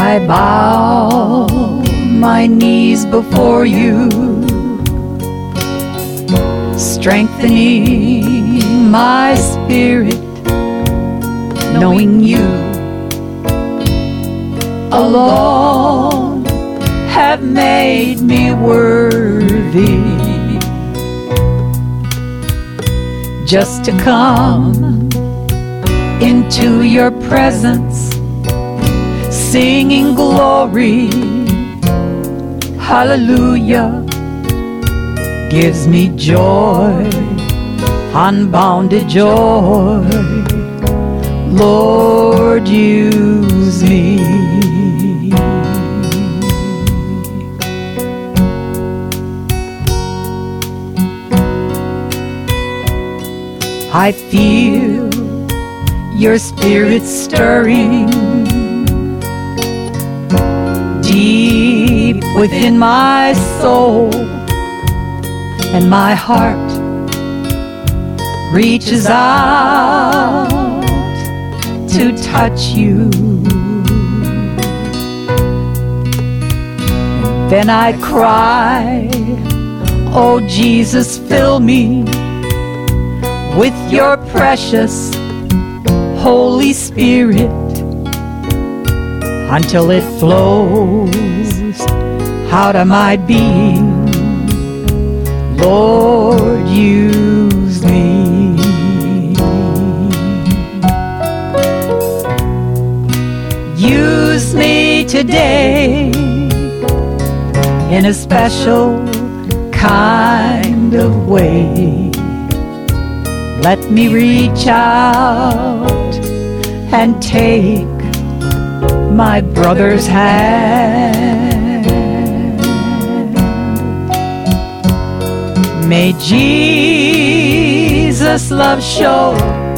I bow my knees before you, strengthening my spirit, knowing you alone have made me worthy just to come into your presence, singing glory, hallelujah, gives me joy, unbounded joy. Lord, use me. I feel your spirit stirring deep within my soul, and my heart reaches out to touch you. Then I cry, oh Jesus, fill me with your precious Holy Spirit until it flows out of my being. Lord, use me. Use me today in a special kind of way. Let me reach out and take my brother's hand. May Jesus' love show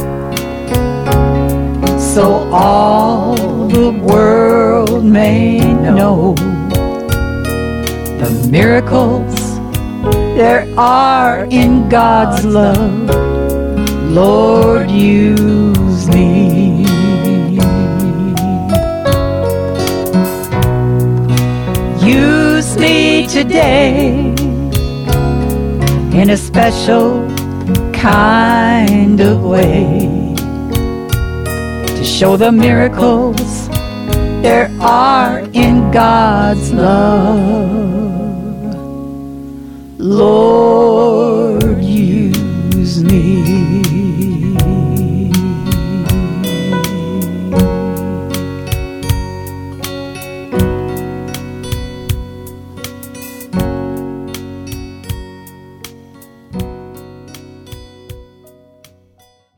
so all the world may know the miracles there are in God's love. Lord, use me. Use me today in a special kind of way to show the miracles there are in God's love.